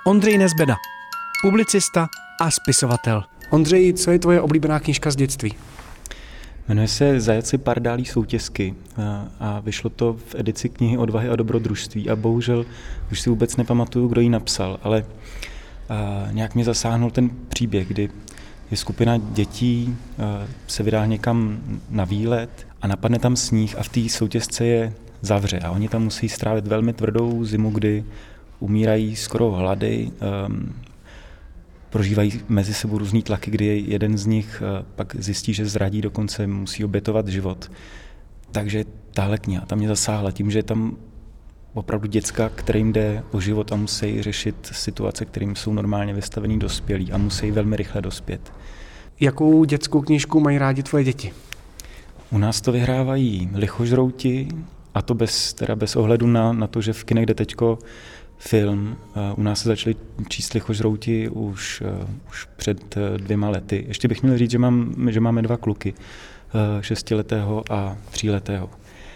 Ondřej Nezbeda, publicista a spisovatel. Ondřej, co je tvoje oblíbená knížka z dětství? Jmenuje se Zajaci pardálí soutěsky a vyšlo to v edici knihy Odvahy a dobrodružství a bohužel už si vůbec nepamatuju, kdo ji napsal, ale nějak mě zasáhnul ten příběh, kdy je skupina dětí, se vydá někam na výlet a napadne tam sníh a v té soutěsce je zavře a oni tam musí strávit velmi tvrdou zimu, kdy umírají skoro hlady, prožívají mezi sebou různý tlaky, kdy jeden z nich pak zjistí, že zradí, dokonce musí obětovat život. Takže tahle kniha, ta mě zasáhla tím, že je tam opravdu děcka, kterým jde o život a musí řešit situace, kterým jsou normálně vystavení dospělí a musí velmi rychle dospět. Jakou dětskou knížku mají rádi tvoje děti? U nás to vyhrávají lichožrouti a to bez ohledu na to, že v kinech jde teďko film. U nás se začali číst lichožrouti už před 2 lety. Ještě bych měl říct, že máme 2 kluky, 6letého a 3letého.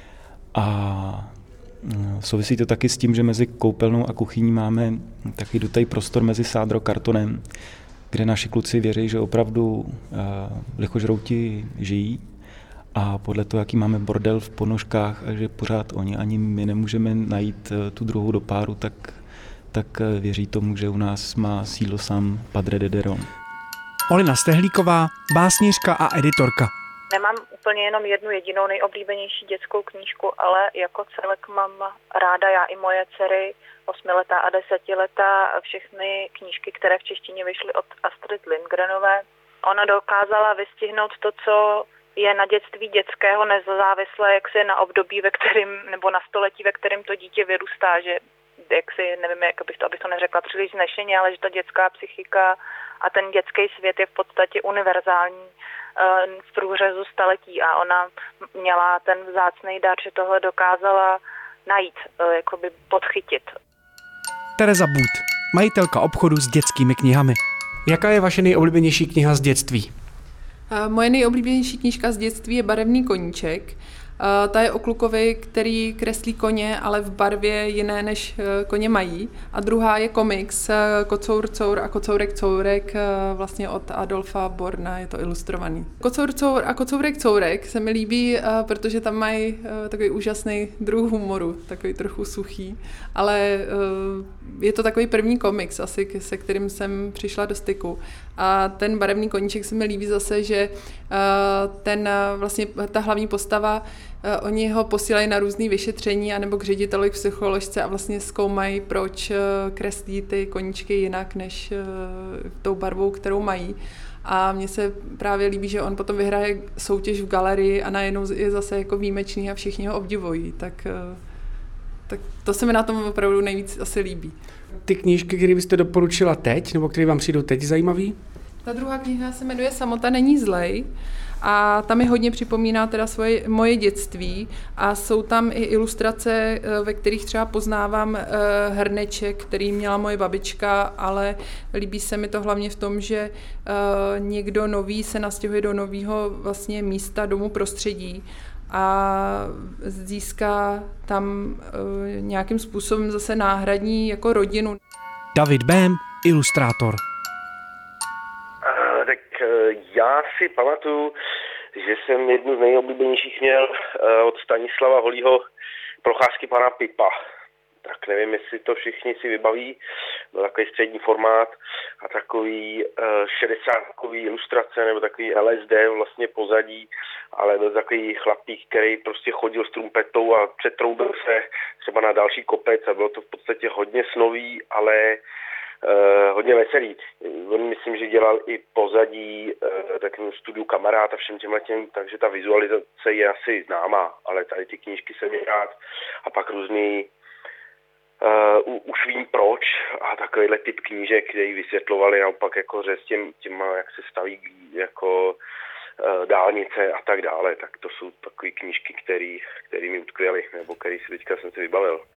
A souvisí to taky s tím, že mezi koupelnou a kuchyní máme taky dutej prostor mezi sádrokartonem, kde naši kluci věří, že opravdu lichožrouti žijí a podle toho, jaký máme bordel v ponožkách a že pořád oni ani my nemůžeme najít tu druhou do páru, tak věří tomu, že u nás má sídlo sám Padre Dederon. Olina Stehlíková, básnířka a editorka. Nemám úplně jenom jednu jedinou nejoblíbenější dětskou knížku, ale jako celek mám ráda já i moje dcery, 8letá a 10letá, všechny knížky, které v češtině vyšly od Astrid Lindgrenové. Ona dokázala vystihnout to, co je na dětství dětského nezávisle, jak se na období, ve kterém, nebo na století, ve kterém to dítě vyrůstá, že jak si, nevím, jak abych to neřekla příliš znešeně, ale že ta dětská psychika a ten dětský svět je v podstatě univerzální v průřezu staletí a ona měla ten vzácný dar, že tohle dokázala najít, jakoby podchytit. Tereza Bůd, majitelka obchodu s dětskými knihami. Jaká je vaše nejoblíbenější kniha z dětství? Moje nejoblíbenější knížka z dětství je Barevný koníček. Ta je o klukovi, který kreslí koně, ale v barvě jiné, než koně mají. A druhá je komiks Kocour Cour a Kocourek Courek, vlastně od Adolfa Borna, je to ilustrovaný. Kocour Cour a Kocourek Courek se mi líbí, protože tam mají takový úžasný druh humoru, takový trochu suchý, ale je to takový první komiks asi, se kterým jsem přišla do styku. A ten Barevný koníček se mi líbí zase, že vlastně ta hlavní postava, oni ho posílají na různý vyšetření anebo k ředitelovi, k psycholožce a vlastně zkoumají, proč kreslí ty koníčky jinak než tou barvou, kterou mají. A mně se právě líbí, že on potom vyhraje soutěž v galerii a najednou je zase jako výjimečný a všichni ho obdivují. Tak to se mi na tom opravdu nejvíc asi líbí. Ty knížky, které byste doporučila teď, nebo které vám přijdou teď zajímavý? Ta druhá kniha se jmenuje Samota není zlej a tam mi hodně připomíná teda moje dětství a jsou tam i ilustrace, ve kterých třeba poznávám hrneček, který měla moje babička, ale líbí se mi to hlavně v tom, že někdo nový se nastěhuje do nového vlastně místa, domu, prostředí a získá tam nějakým způsobem zase náhradní jako rodinu. David Bém, ilustrátor. Já si pamatuju, že jsem jednu z nejoblíbenějších měl od Stanislava Holího Procházky pana Pipa. Tak nevím, jestli to všichni si vybaví. Byl takový střední formát a takový 60-kový ilustrace nebo takový LSD vlastně pozadí, ale byl takový chlapík, který prostě chodil s trumpetou a přetroubil se třeba na další kopec a bylo to v podstatě hodně snový, ale hodně veselý. On myslím, že dělal i pozadí takovému studiu Kamarád a všem těmhletěm, takže ta vizualizace je asi známá, ale tady ty knížky jsem měl rád a pak různý už vím proč a takovýhle typ knížek, který vysvětlovali naopak jako že s těma, jak se staví jako dálnice a tak dále, tak to jsou takové knížky, které mi utkvěly, nebo který si teďka jsem si vybavil.